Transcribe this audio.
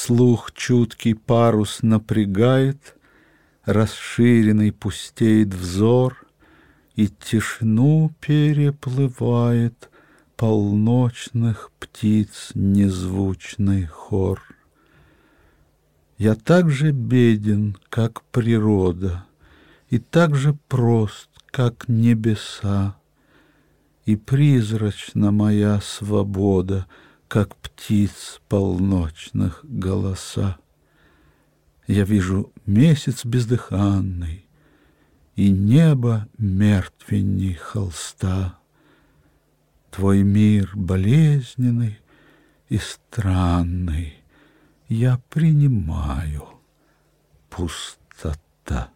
Слух чуткий парус напрягает, расширенный пустеет взор, и тишину переплывает полночных птиц незвучный хор. Я так же беден, как природа, и так же прост, как небеса, и призрачна моя свобода, как птиц полночных голоса. Я вижу месяц бездыханный и небо мертвенней холста. Твой мир болезненный и странный я принимаю, пустота.